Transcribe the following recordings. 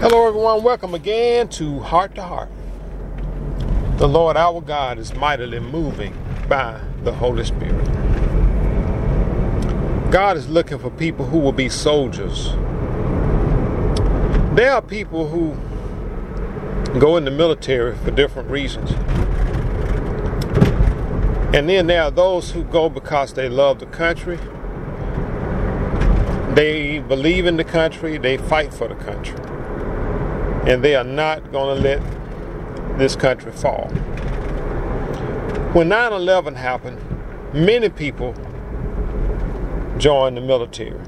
Hello everyone, welcome again to Heart to Heart. The Lord our God is mightily moving by the Holy Spirit. God is looking for people who will be soldiers. There are people who go in the military for different reasons. And then there are those who go because they love the country. They believe in the country, they fight for the country. And they are not going to let this country fall. When 9/11 happened, many people joined the military.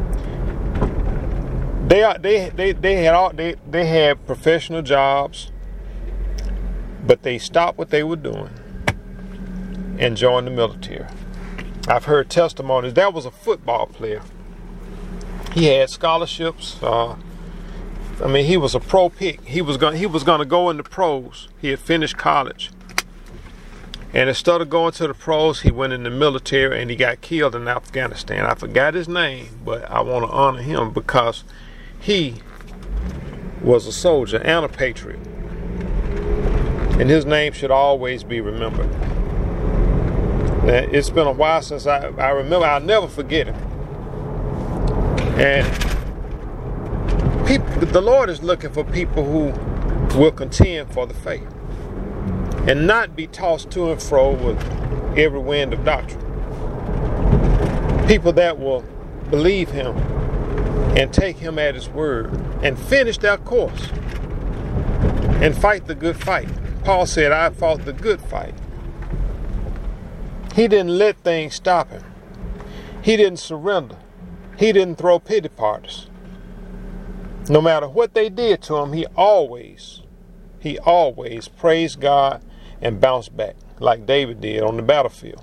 They had professional jobs, but they stopped what they were doing and joined the military. I've heard testimonies. There was a football player. He had scholarships. He was a pro pick. He was going to go into pros. He had finished college. And instead of going to the pros, he went in the military and he got killed in Afghanistan. I forgot his name, but I want to honor him because he was a soldier and a patriot. And his name should always be remembered. Now, it's been a while since I remember. I'll never forget him. And the Lord is looking for people who will contend for the faith and not be tossed to and fro with every wind of doctrine. People that will believe him and take him at his word and finish their course and fight the good fight. Paul said, I fought the good fight. He didn't let things stop him. He didn't surrender. He didn't throw pity parties. No matter what they did to him, he always praised God and bounced back like David did on the battlefield.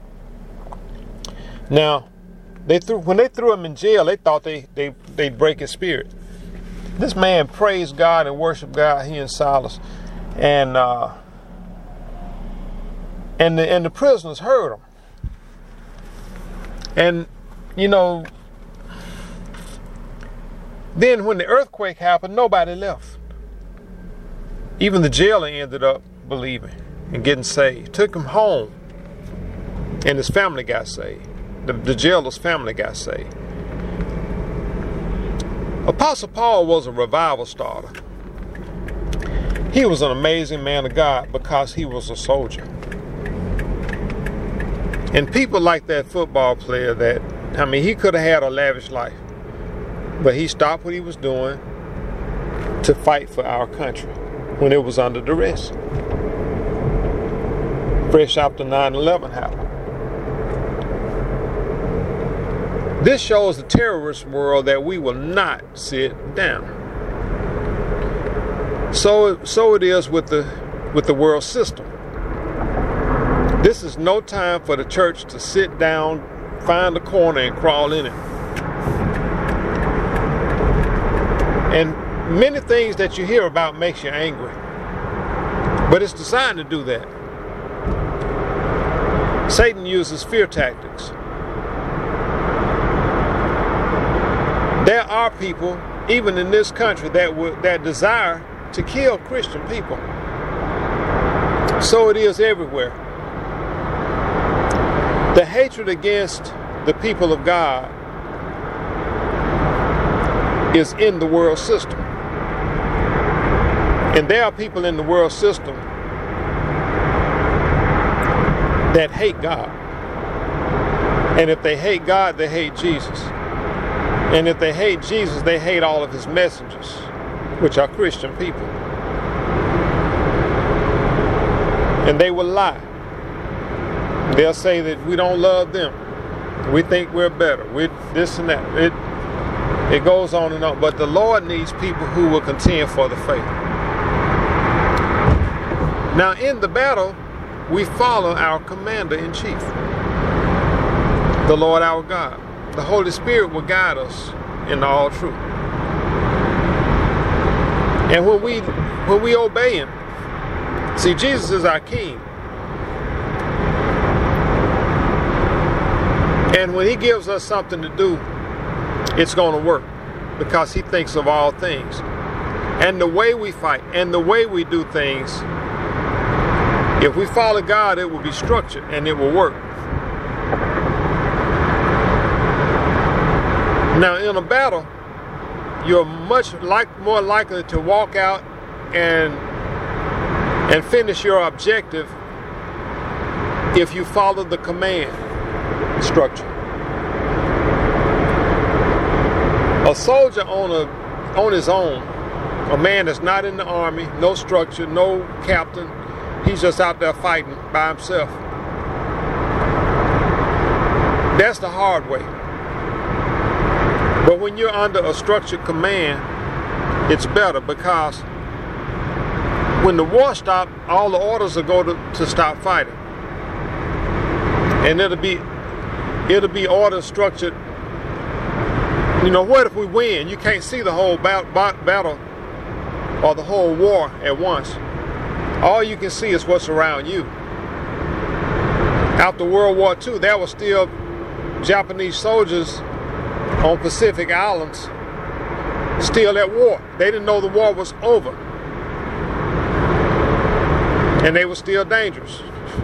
Now, when they threw him in jail, they thought they'd break his spirit. This man praised God and worshiped God, he and Silas, and the prisoners heard him. And then when the earthquake happened, nobody left. Even the jailer ended up believing and getting saved. Took him home, and his family got saved. The jailer's family got saved. Apostle Paul was a revival starter. He was an amazing man of God because he was a soldier. And people like that football player he could have had a lavish life. But he stopped what he was doing to fight for our country when it was under duress. Fresh after 9/11 happened. This shows the terrorist world that we will not sit down. So it is with the world system. This is no time for the church to sit down, find a corner, and crawl in it. And many things that you hear about makes you angry. But it's designed to do that. Satan uses fear tactics. There are people, even in this country, that desire to kill Christian people. So it is everywhere. The hatred against the people of God is in the world system. And there are people in the world system that hate God. And if they hate God, they hate Jesus. And if they hate Jesus, they hate all of his messengers, which are Christian people. And they will lie. They'll say that we don't love them. We think we're better. We're this and that. It goes on and on. But the Lord needs people who will contend for the faith. Now, in the battle, we follow our commander-in-chief, the Lord our God. The Holy Spirit will guide us in all truth. And when we obey him, see, Jesus is our king. And when he gives us something to do, it's going to work because he thinks of all things. and the way we fight and the way we do things, if we follow God, it will be structured and it will work. Now, in a battle, you're more likely to walk out and finish your objective if you follow the command structure. A soldier on his own, a man that's not in the army, no structure, no captain, he's just out there fighting by himself. That's the hard way. But when you're under a structured command, it's better, because when the war stops, all the orders will go to stop fighting. And it'll be order structured. You know, what if we win? You can't see the whole battle or the whole war at once. All you can see is what's around you. After World War II, there were still Japanese soldiers on Pacific Islands still at war. They didn't know the war was over. And they were still dangerous.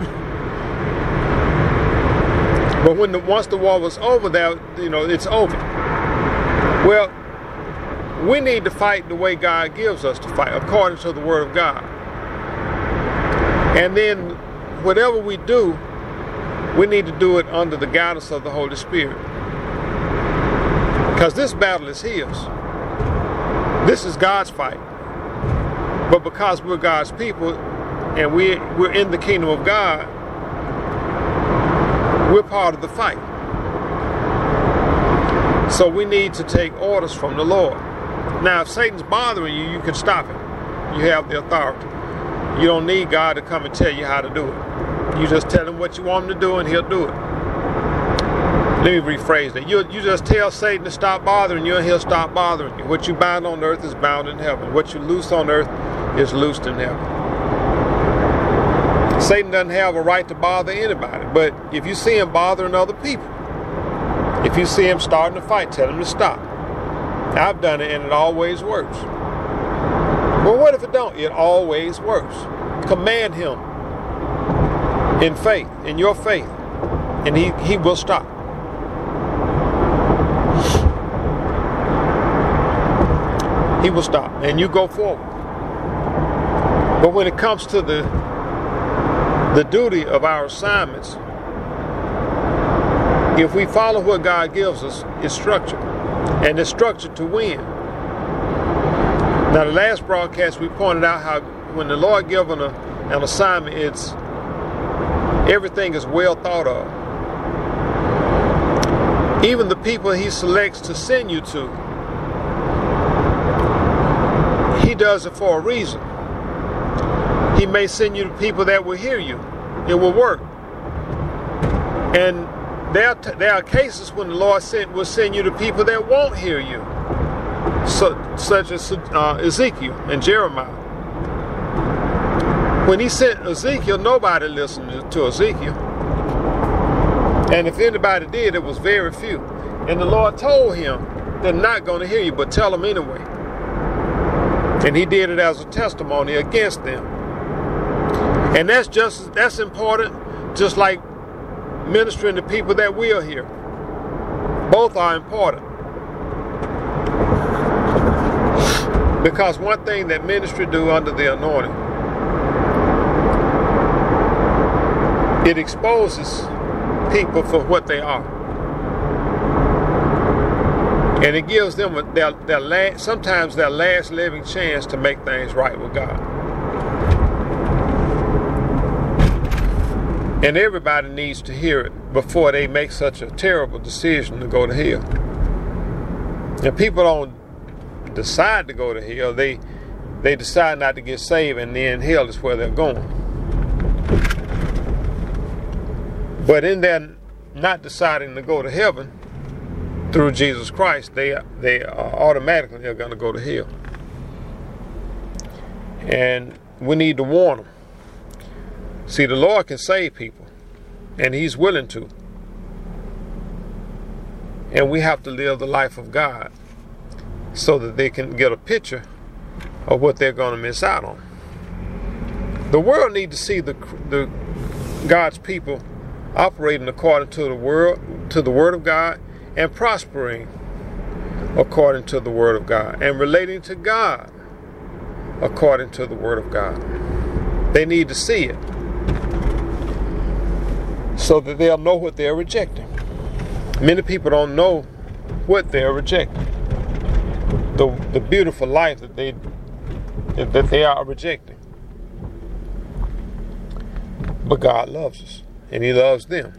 But once the war was over, it's over. Well, we need to fight the way God gives us to fight, according to the Word of God. And then whatever we do, we need to do it under the guidance of the Holy Spirit. Because this battle is His. This is God's fight. But because we're God's people and we're in the kingdom of God, we're part of the fight. So we need to take orders from the Lord. Now, if Satan's bothering you, you can stop him. You have the authority. You don't need God to come and tell you how to do it. You just tell him what you want him to do and he'll do it. Let me rephrase that. You just tell Satan to stop bothering you and he'll stop bothering you. What you bind on earth is bound in heaven. What you loose on earth is loosed in heaven. Satan doesn't have a right to bother anybody. But if you see him bothering other people, if you see him starting to fight, tell him to stop. I've done it and it always works. Well, what if it don't? It always works. Command him in faith, in your faith, and he will stop. He will stop, and you go forward. But when it comes to the duty of our assignments, if we follow what God gives us, it's structured. And it's structured to win. Now, the last broadcast we pointed out how when the Lord gives an assignment, everything is well thought of. Even the people He selects to send you to, He does it for a reason. He may send you to people that will hear you. It will work. And there are cases when the Lord will send you to people that won't hear you, such as Ezekiel and Jeremiah. When He sent Ezekiel, nobody listened to Ezekiel. And if anybody did, it was very few. And the Lord told him, they're not going to hear you, but tell them anyway. And He did it as a testimony against them. And that's important, just like ministering to people that will hear. Both are important. Because one thing that ministry do under the anointing, it exposes people for what they are. And it gives them sometimes their last living chance to make things right with God. And everybody needs to hear it before they make such a terrible decision to go to hell. And people don't decide to go to hell. They decide not to get saved, and then hell is where they're going. But in their not deciding to go to heaven through Jesus Christ, they automatically are going to go to hell. And we need to warn them. See, the Lord can save people, and He's willing to. And we have to live the life of God so that they can get a picture of what they're going to miss out on. The world needs to see the God's people operating according to the Word of God, and prospering according to the Word of God, and relating to God according to the Word of God. They need to see it so that they'll know what they're rejecting. Many people don't know what they're rejecting. The beautiful life that they are rejecting. But God loves us, and He loves them.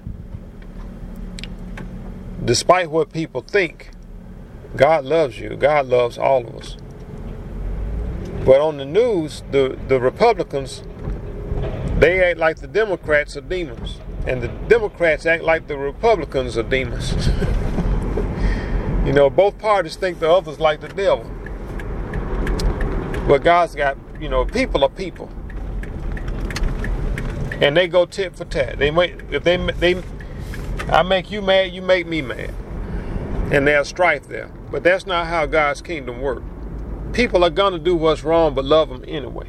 Despite what people think, God loves you. God loves all of us. But on the news, the Republicans, they act like the Democrats are demons. And the Democrats act like the Republicans are demons. You know, both parties think the other's like the devil. But God's got, people are people. And they go tit for tat. I make you mad, you make me mad. And there's strife there. But that's not how God's kingdom works. People are going to do what's wrong, but love them anyway.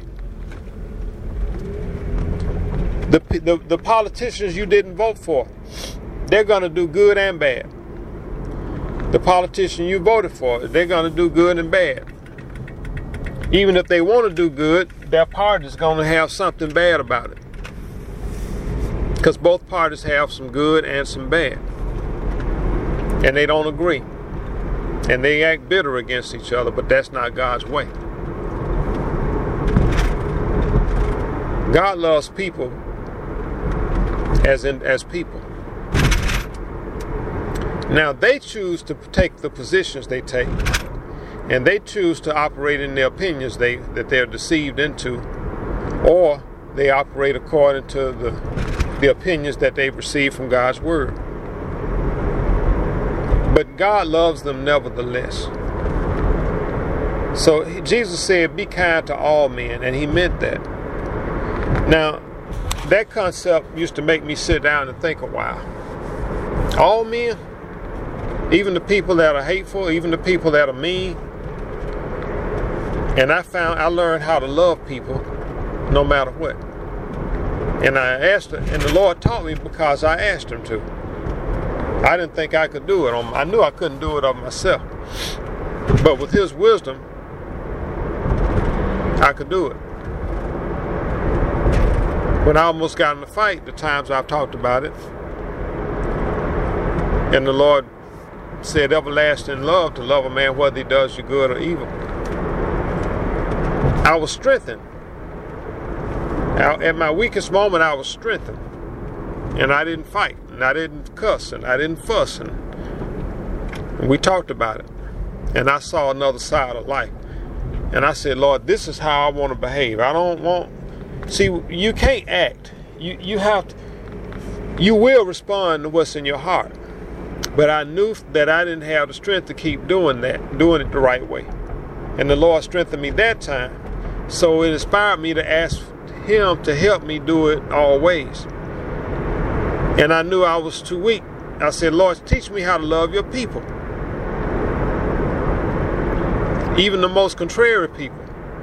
The politicians you didn't vote for, they're going to do good and bad. The politician you voted for, they're going to do good and bad. Even if they want to do good, their party is going to have something bad about it. Because both parties have some good and some bad. And they don't agree. And they act bitter against each other, but that's not God's way. God loves people as people. Now they choose to take the positions they take, and they choose to operate in the opinions that they're deceived into, or they operate according to the opinions that they've received from God's word. But God loves them nevertheless. So Jesus said, be kind to all men, and He meant that. Now, that concept used to make me sit down and think a while. All men, even the people that are hateful, even the people that are mean. And I learned how to love people no matter what. And I asked, and the Lord taught me because I asked Him to. I didn't think I could do it. I knew I couldn't do it of myself. But with His wisdom, I could do it. When I almost got in a fight, the times I've talked about it, and the Lord said, everlasting love, to love a man whether he does you good or evil. I was strengthened. At my weakest moment, I was strengthened. And I didn't fight, and I didn't cuss, and I didn't fuss, and we talked about it. And I saw another side of life. And I said, Lord, this is how I want to behave. I don't want... See, you can't act. You have to... You will respond to what's in your heart. But I knew that I didn't have the strength to keep doing it the right way. And the Lord strengthened me that time. So it inspired me to ask Him to help me do it always. And I knew I was too weak. I said, Lord, teach me how to love your people. Even the most contrary people.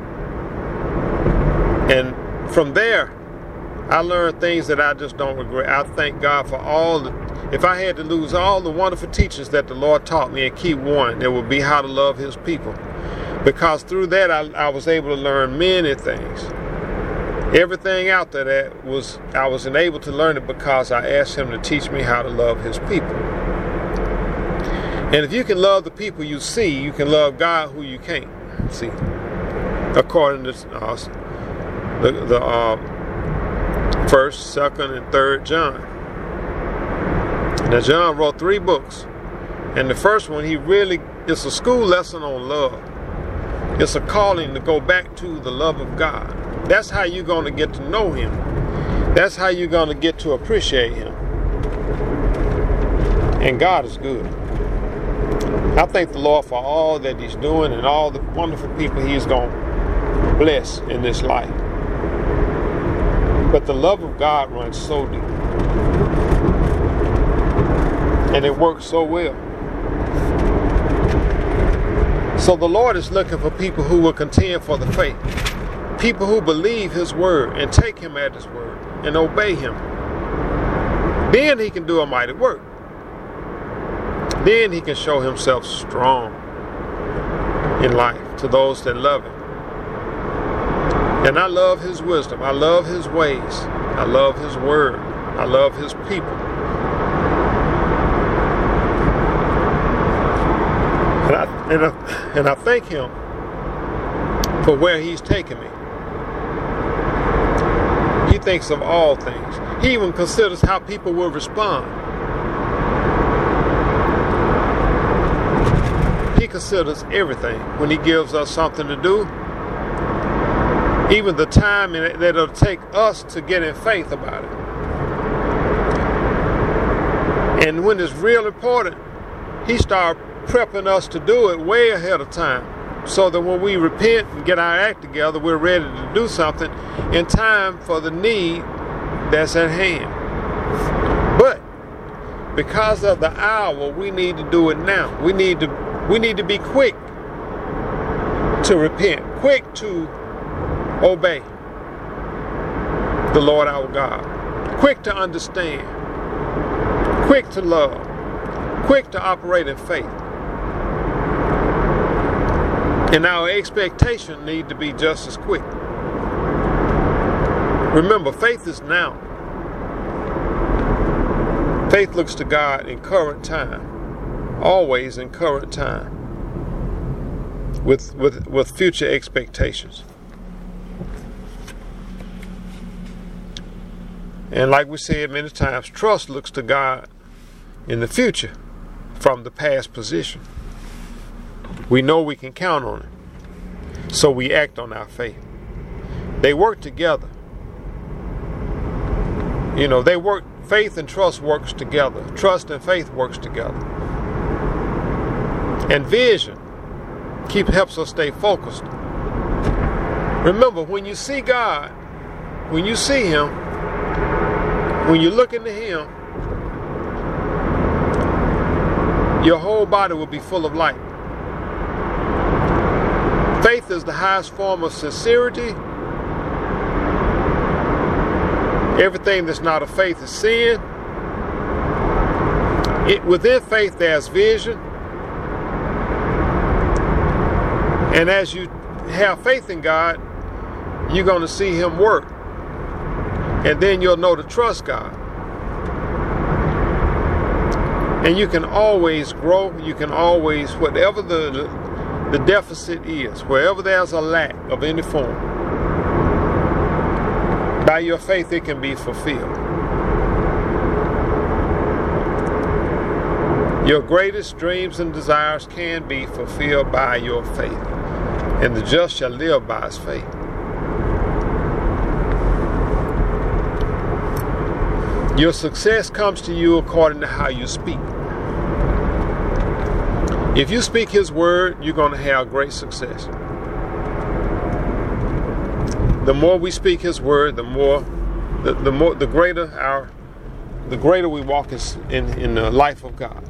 And from there, I learned things that I just don't regret. I thank God for if I had to lose all the wonderful teachings that the Lord taught me and keep one, it would be how to love His people. Because through that, I was able to learn many things. Everything out there I was enabled to learn it because I asked Him to teach me how to love His people. And if you can love the people you see, you can love God who you can't see. According to the 1st, 2nd, and 3rd John. Now John wrote 3 books. And the first one, it's a school lesson on love. It's a calling to go back to the love of God. That's how you're going to get to know Him. That's how you're going to get to appreciate Him. And God is good. I thank the Lord for all that He's doing and all the wonderful people He's going to bless in this life. But the love of God runs so deep. And it works so well. So the Lord is looking for people who will contend for the faith. People who believe his word and take him at his word and obey him. Then he can do a mighty work. Then he can show himself strong in life to those that love him. And I love his wisdom. I love his ways. I love his word. I love his people. And I thank him for where he's taken me. He thinks of all things. He even considers how people will respond. He considers everything when he gives us something to do. Even the time that it'll take us to get in faith about it. And when it's real important, he starts prepping us to do it way ahead of time, so that when we repent and get our act together, we're ready to do something in time for the need that's at hand. But because of the hour, we need to do it now. We need to be quick to repent, quick to obey the Lord our God, quick to understand, quick to love, quick to operate in faith. And our expectation need to be just as quick. Remember, faith is now. Faith looks to God in current time, always in current time, with future expectations. And like we said many times, trust looks to God in the future from the past position. We know we can count on it, so we act on our faith. They work together. You know, faith and trust works together. Trust and faith works together. And vision helps us stay focused. Remember, when you see God, when you see him, when you look into him, your whole body will be full of light. Faith is the highest form of sincerity. Everything that's not of faith is sin. Within faith there's vision. And as you have faith in God, you're going to see him work. And then you'll know to trust God. And you can always grow. You can always, whatever the deficit is, wherever there's a lack of any form, by your faith it can be fulfilled. Your greatest dreams and desires can be fulfilled by your faith, and the just shall live by his faith. Your success comes to you according to how you speak. If you speak his word, you're going to have great success. The more we speak his word, the greater we walk in the life of God.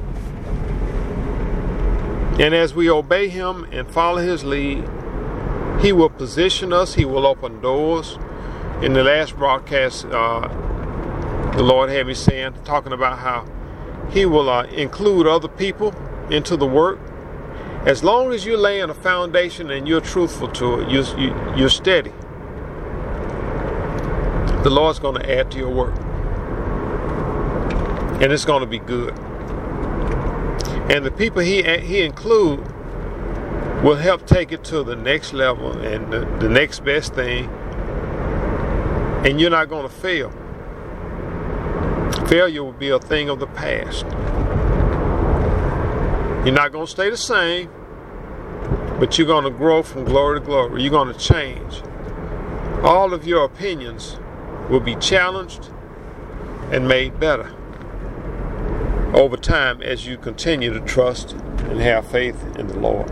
And as we obey him and follow his lead, he will position us. He will open doors. In the last broadcast, the Lord had me talking about how he will include other people into the work. As long as you're laying a foundation and you're truthful to it, you're steady, the Lord's going to add to your work. And it's going to be good. And the people he include will help take it to the next level and the next best thing. And you're not going to fail. Failure will be a thing of the past. You're not going to stay the same, but you're going to grow from glory to glory. You're going to change. All of your opinions will be challenged and made better over time as you continue to trust and have faith in the Lord.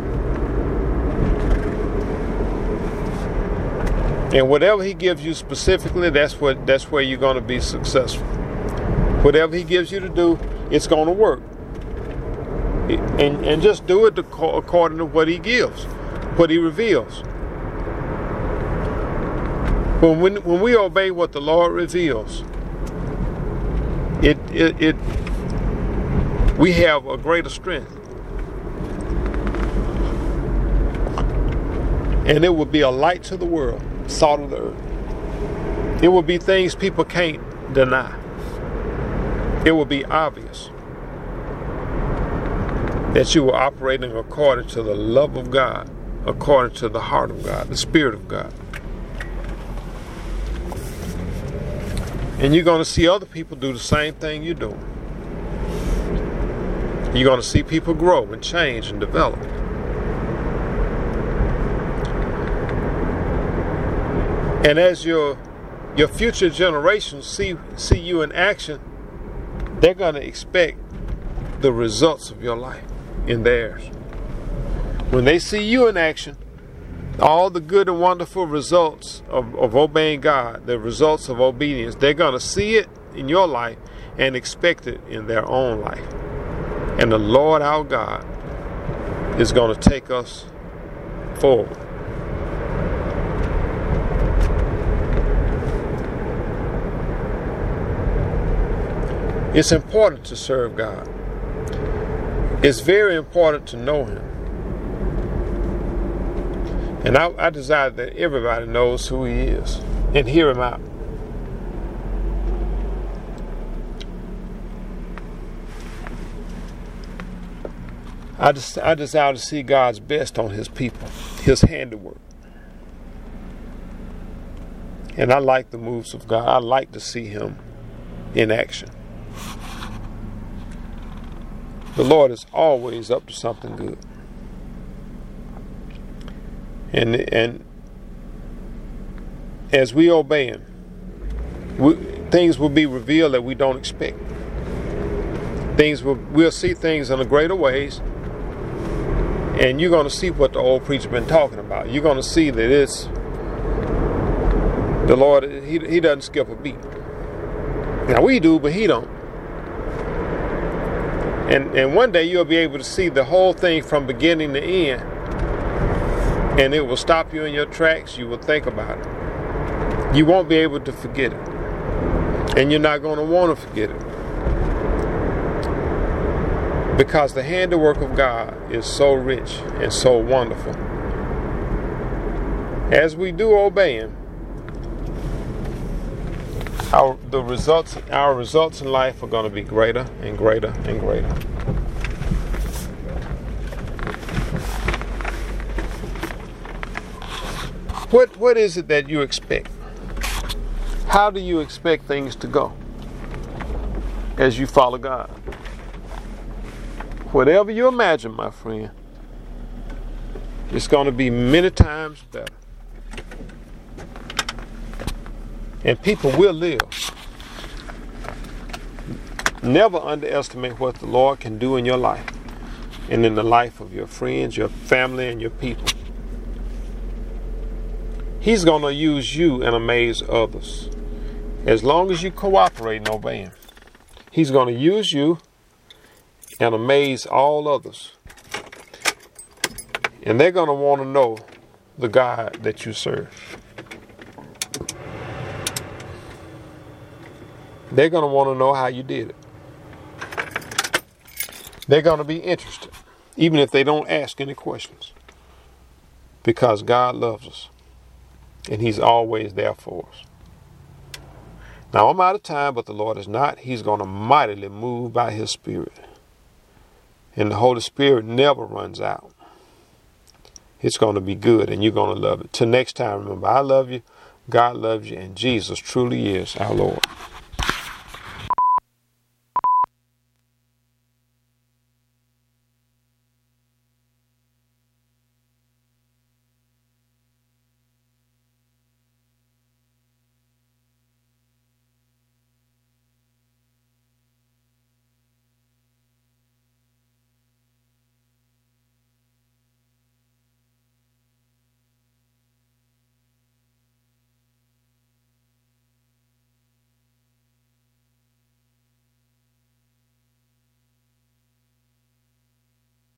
And whatever he gives you specifically, that's where you're going to be successful. Whatever he gives you to do, it's going to work. and just do it according to what he gives, what he reveals. When we obey what the Lord reveals, we have a greater strength. And it will be a light to the world, salt of the earth. It will be things people can't deny. It will be obvious that you are operating according to the love of God, according to the heart of God, the Spirit of God. And you're going to see other people do the same thing you're doing. You're going to see people grow and change and develop. And as your future generations see you in action, they're going to expect the results of your life in theirs. When they see you in action, all the good and wonderful results of obeying God, the results of obedience, they're going to see it in your life and expect it in their own life. And the Lord our God is going to take us forward. It's important to serve God. It's very important to know Him. And I desire that everybody knows who He is and hear Him out. I desire to see God's best on His people, His handiwork. And I like the moves of God. I like to see Him in action. The Lord is always up to something good. And as we obey Him, things will be revealed that we don't expect. We'll see things in a greater ways, and you're going to see what the old preacher been talking about. You're going to see that it's the Lord. He doesn't skip a beat. Now we do, but He don't. And one day you'll be able to see the whole thing from beginning to end. And it will stop you in your tracks. You will think about it. You won't be able to forget it. And you're not going to want to forget it. Because the handiwork of God is so rich and so wonderful. As we do obey Him, our results in life are going to be greater and greater and greater. What is it that you expect? How do you expect things to go as you follow God? Whatever you imagine, my friend, it's going to be many times better. And people will live. Never underestimate what the Lord can do in your life and in the life of your friends, your family, and your people. He's going to use you and amaze others. As long as you cooperate and obey Him, He's going to use you and amaze all others. And they're going to want to know the God that you serve. They're going to want to know how you did it. They're going to be interested, even if they don't ask any questions. Because God loves us. And He's always there for us. Now, I'm out of time, but the Lord is not. He's going to mightily move by His Spirit. And the Holy Spirit never runs out. It's going to be good, and you're going to love it. Till next time, remember, I love you, God loves you, and Jesus truly is our Lord.